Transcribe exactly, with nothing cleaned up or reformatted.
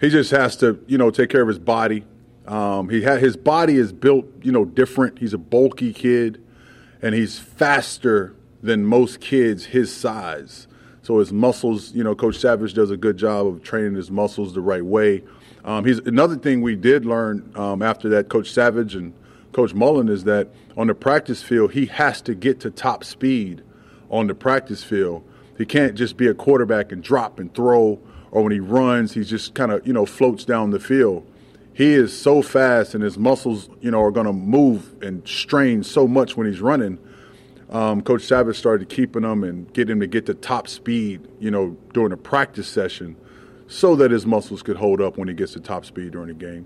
he just has to, you know, take care of his body. Um, he ha- his body is built, you know, different. He's a bulky kid, and he's faster than most kids his size. So his muscles, you know, Coach Savage does a good job of training his muscles the right way. Um, he's another thing we did learn um, after that, Coach Savage and Coach Mullen, is that on the practice field, he has to get to top speed on the practice field. He can't just be a quarterback and drop and throw, or when he runs, he just kind of, you know, floats down the field. He is so fast, and his muscles, you know, are going to move and strain so much when he's running. Um, Coach Savage started keeping him and getting him to get to top speed, you know, during a practice session, so that his muscles could hold up when he gets to top speed during the game.